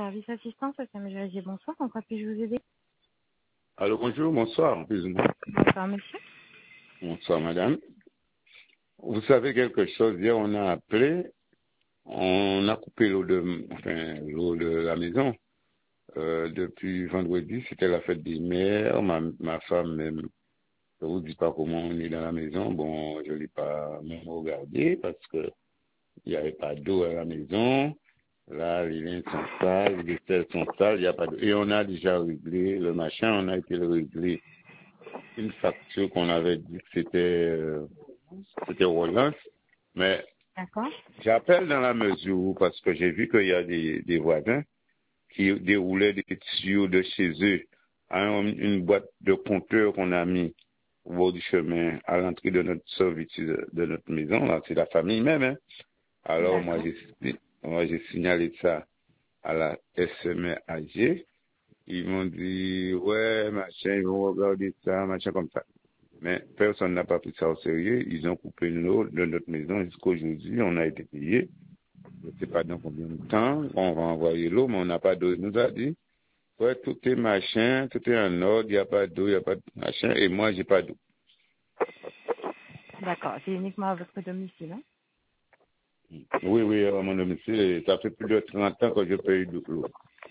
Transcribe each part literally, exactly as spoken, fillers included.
service assistance, ça me dit bonsoir, en quoi puis-je vous aider? Allô, bonjour, bonsoir, plus ou moins. Bonsoir, monsieur. Bonsoir, madame. Vous savez quelque chose, hier on a appelé, on a coupé l'eau de, enfin, l'eau de la maison. Euh, depuis vendredi, c'était la fête des mères, ma, ma femme même, je vous dis pas comment on est dans la maison, bon, je l'ai pas même regardé parce que il n'y avait pas d'eau à la maison. Là, les liens sont sales, les vaisselles sont sales, il n'y a pas d'eau. Et on a déjà réglé le machin, on a été le régler une facture qu'on avait dit que c'était, euh, c'était Roland. Mais D'accord. j'appelle dans la mesure où, parce que j'ai vu qu'il y a des, des voisins qui déroulaient des tuyaux de chez eux à un- une boîte de compteurs qu'on a mis au bord du chemin à l'entrée de notre servitude de, de notre maison. Là, c'est la famille même. Hein. Alors, moi, D'accord. j'ai, moi, j'ai signalé ça à la S M A G. Ils m'ont dit, ouais, machin, ils vont regarder ça, machin comme ça. Mais personne n'a pas pris ça au sérieux. Ils ont coupé l'eau de notre maison jusqu'aujourd'hui. On a été payé. Je ne sais pas dans combien de temps on va envoyer l'eau, mais on n'a pas d'eau. Il nous a dit, ouais, tout est machin, tout est en ordre, il n'y a pas d'eau, il n'y a pas de machin, et moi, j'ai pas d'eau. D'accord. C'est uniquement à votre domicile, hein? Oui, oui, à mon domicile, et ça fait plus de trente ans que je paye de l'eau.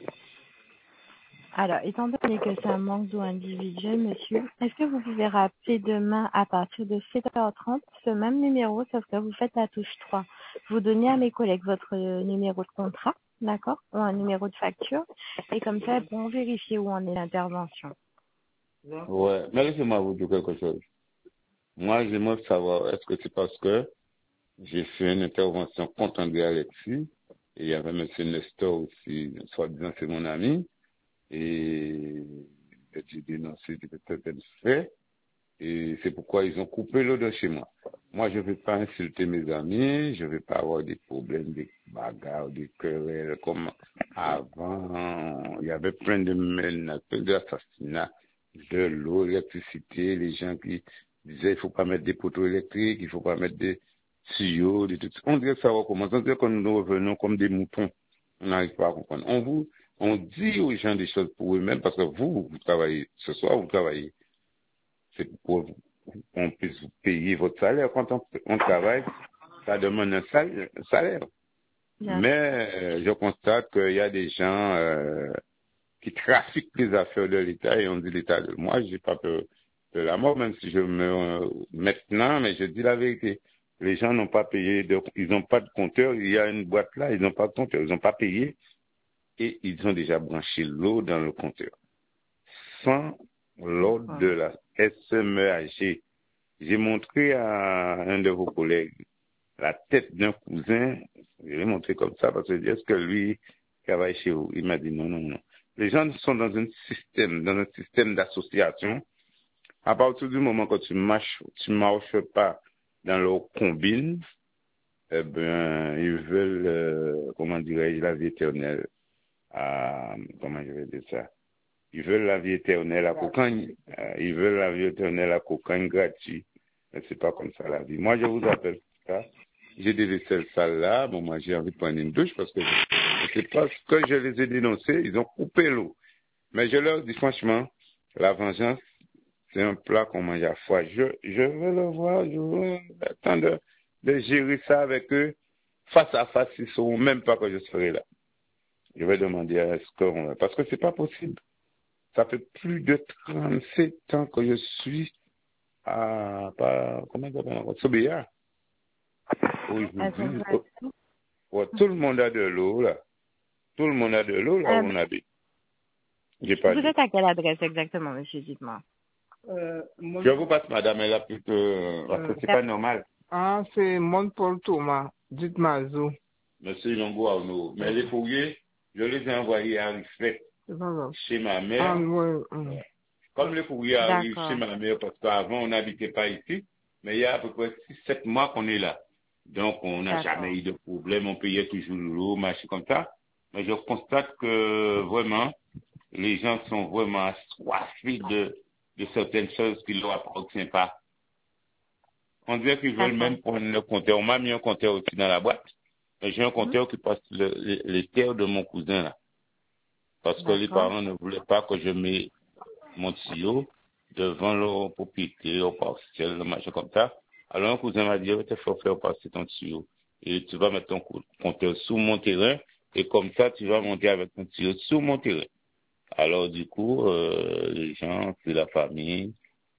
Alors, étant donné que c'est un manque d'eau individuel, monsieur, est-ce que vous pouvez rappeler demain à partir de sept heures trente ce même numéro, sauf que vous faites la touche trois. Vous donnez à mes collègues votre euh, numéro de contrat, d'accord, ou un numéro de facture, et comme ça, ils pourront vérifier où en est l'intervention. Ouais, mais laissez-moi vous dire quelque chose. Moi, j'aimerais savoir, est-ce que c'est parce que j'ai fait une intervention contre André Alexis, et il y avait M. Nestor aussi, soi-disant c'est mon ami, et j'ai dénoncé certains faits, et c'est pourquoi ils ont coupé l'eau de chez moi. Moi, je ne vais pas insulter mes amis, je ne vais pas avoir des problèmes, des bagarres, des querelles, comme avant. Il y avait plein de menaces, plein d'assassinats, de l'eau, l'électricité, les gens qui disaient il ne faut pas mettre des poteaux électriques, il ne faut pas mettre des tuyaux, des tout. On dirait que ça recommence, on dirait que nous revenons comme des moutons. On n'arrive pas à comprendre. On vous, on dit aux gens des choses pour eux-mêmes parce que vous, vous travaillez, ce soir, vous travaillez. C'est pour qu'on puisse vous payer votre salaire. Quand on, on travaille, ça demande un salaire. Un salaire. Bien Mais sûr. euh, je constate qu'il y a des gens euh, qui trafiquent les affaires de l'État et on dit l'État. Moi, j'ai pas peur de la mort, même si je meurs maintenant, mais je dis la vérité. Les gens n'ont pas payé, de, ils n'ont pas de compteur. Il y a une boîte là, ils n'ont pas de compteur, ils n'ont pas payé et ils ont déjà branché l'eau dans le compteur. Sans l'ordre D'accord. de la S M A G. J'ai montré à un de vos collègues la tête d'un cousin. Je l'ai montré comme ça parce que je dis, est-ce que lui travaille chez vous? Il m'a dit non, non, non. Les gens sont dans un système, dans un système d'association. À partir du moment que tu marches, tu marches pas dans leur combine, eh ben, ils veulent, euh, comment dirais-je, la vie éternelle. À, comment je vais dire ça? Ils veulent la vie éternelle à cocagne. Euh, ils veulent la vie éternelle à cocagne gratuit. Mais c'est pas comme ça la vie. Moi, je vous appelle ça. J'ai des vaisselles sales là. Bon, moi, j'ai envie de prendre une douche parce que je sais pas ce que je les ai dénoncés. Ils ont coupé l'eau. Mais je leur dis franchement, la vengeance, c'est un plat qu'on mange à foie. Je, je veux le voir. Je veux le temps de, de gérer ça avec eux face à face. Ils ne sauront même pas que je serai là. Je vais demander à ce qu'on, parce que c'est pas possible. Ça fait plus de trente-sept ans que je suis à, pas, comment ça s'appelle encore, Sobéa. Elles sont Aujourd'hui, prêtes. oh, oh, tout le monde a de l'eau, là. Tout le monde a de l'eau, là où Euh, on habite. J'ai pas vous d'eau. êtes à quelle adresse exactement, monsieur, dites-moi? Euh, Je mon, vous passe, madame, elle a plutôt, euh, parce que euh, c'est pas normal. ah, c'est Mon Paul Thomas. Dites-moi, Zo. Monsieur Longo Arnaud. Mais les courriers, je les ai envoyés à Riflet, C'est pas grave. chez ma Ah, mère. ouais. hum. Ouais. Comme les courriers arrivent chez D'accord. ma mère, parce qu'avant, on n'habitait pas ici, mais il y a à peu près six sept mois qu'on est là. Donc, on n'a jamais D'accord. eu de problème, on payait toujours l'eau, machin comme ça. Mais je constate que vraiment, les gens sont vraiment assoiffés de, de certaines choses qui ne leur appartiennent pas. On dirait qu'ils veulent D'accord. même prendre le compteur. On m'a mis un compteur aussi dans la boîte. Mais j'ai un Mhm. compteur qui passe le- les, les terres de mon cousin là. Parce que les D'accord. parents ne voulaient pas que je mette mon tuyau devant leur propriété, au partiel, le machin comme ça. Alors un cousin m'a dit, il faut faire passer ton tuyau. Et tu vas mettre ton compteur sous mon terrain, et comme ça, tu vas monter avec ton tuyau sous mon terrain. Alors du coup, euh, les gens, c'est la famille.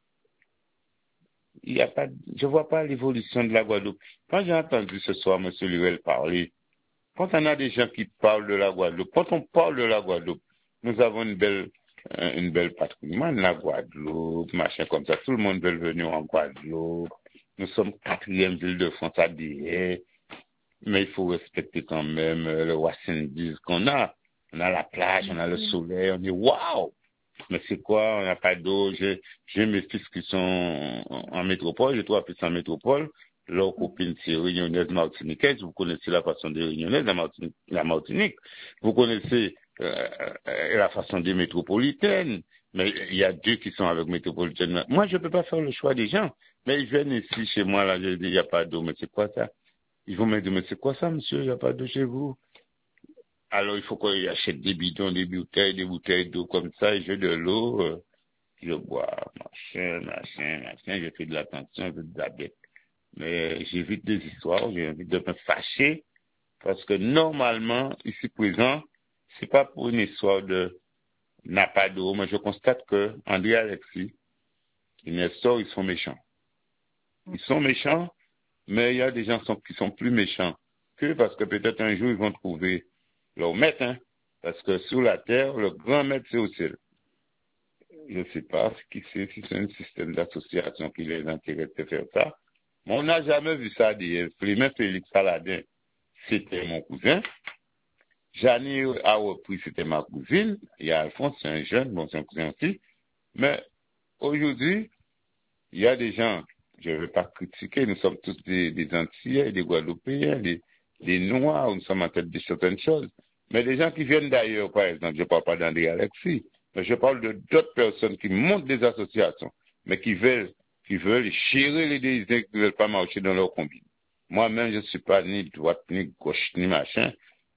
Il y a pas, je vois pas l'évolution de la Guadeloupe. Quand j'ai entendu ce soir M. Luel parler, quand on a des gens qui parlent de la Guadeloupe, quand on parle de la Guadeloupe, nous avons une belle, une belle patrimoine, la Guadeloupe, machin comme ça. Tout le monde veut venir en Guadeloupe. Nous sommes quatrième ville de France à dire, mais il faut respecter quand même le Wassindis qu'on a. On a la plage, on a le soleil, on dit waouh! Mais c'est quoi? On n'a pas d'eau. J'ai, j'ai mes fils qui sont en, en métropole, j'ai trois fils en métropole. Leur copine, c'est réunionnaise martiniquaise. Vous connaissez la façon des réunionnaises, la Martinique. La Martinique. Vous connaissez euh, la façon des métropolitaines. Mais il y a deux qui sont avec métropolitaine. Moi, je ne peux pas faire le choix des gens. Mais ils viennent ici, chez moi, là, je dis, il n'y a pas d'eau. Mais c'est quoi ça? Ils vont me dire, mais c'est quoi ça, monsieur? Il n'y a pas d'eau chez vous? Alors, il faut qu'on achète des bidons, des bouteilles, des bouteilles d'eau comme ça, et j'ai de l'eau, euh, je bois, machin, machin, machin, je fais de l'attention, je fais de la bête. Mais j'évite des histoires, j'évite de me fâcher, parce que normalement, ici présent, c'est pas pour une histoire de n'a pas d'eau, mais je constate que André Alexis et Nestor, ils sont méchants. Ils sont méchants, mais il y a des gens qui sont plus méchants que parce que peut-être un jour ils vont trouver leur maître, hein, parce que sur la terre, le grand maître, c'est au ciel. Je ne sais pas ce qui c'est, si c'est un système d'association qui les intéresse de faire ça. Mais on n'a jamais vu ça dire. Flémin Félix Saladin, c'était mon cousin. Jeannie a repris, c'était ma cousine. Il y a Alphonse, c'est un jeune, bon, c'est un cousin aussi. Mais aujourd'hui, il y a des gens, je ne vais pas critiquer, nous sommes tous des, des Antillais, des Guadeloupéens, des, des Noirs, nous sommes en tête de certaines choses. Mais des gens qui viennent d'ailleurs, par exemple, je ne parle pas d'André Alexis, mais je parle de d'autres personnes qui montent des associations, mais qui veulent, qui veulent chérir les désirs, qui ne veulent pas marcher dans leur combine. Moi-même, je ne suis pas ni droite, ni gauche, ni machin.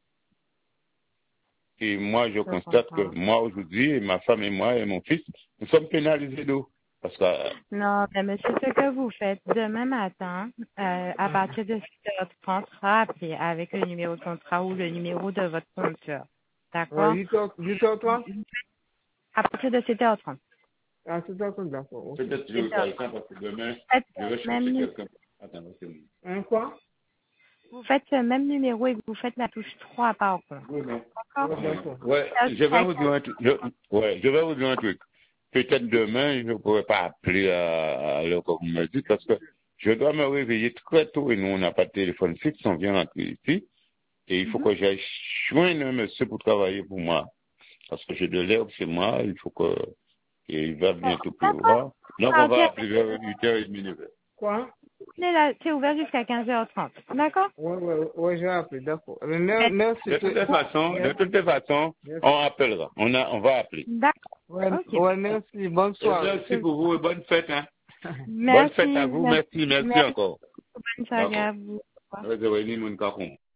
Et moi, je, je constate comprends. que moi, aujourd'hui, ma femme et moi et mon fils, nous sommes pénalisés d'eau. Parce que, euh, non, mais monsieur, ce que vous faites demain matin, euh, à partir de sept heures trente, rappelez avec le numéro de contrat ou le numéro de votre compteur. D'accord? Ouais, huit heures trente? À partir de sept heures trente. Ah, sept heures trente, d'accord. Okay. Peut-être que je vais faire ça parce que demain, je vais chercher même quelqu'un. Attends, c'est bon. Un quoi? Vous faites le même numéro et vous faites la touche trois par contre. Oui, non. D'accord? Ouais, je vais vous dire un truc. Je, ouais, je vais vous dire un truc. Peut-être demain, je ne pourrai pas appeler à, à l'heure que vous me dites parce que je dois me réveiller très tôt et nous, on n'a pas de téléphone fixe, on vient rentrer ici. Et il faut mm-hmm. que j'aille joindre un monsieur pour travailler pour moi. Parce que j'ai de l'herbe chez moi, il faut que, et il va bientôt pleuvoir. Donc, on va appeler vers huit heures trente, neuf heures. Quoi? C'est ouvert jusqu'à quinze heures trente. D'accord? Oui, oui, oui, je vais appeler, d'accord. Merci. De toutes les façons, de toutes les façons, on appellera. On, a, on va appeler. D'accord. Ouais, okay. Ouais, merci. Bonne soirée. Merci pour vous et bonne fête. Hein. Merci. Bonne fête à vous. Merci, merci, merci, merci. encore. Bonne soirée à vous. Au revoir.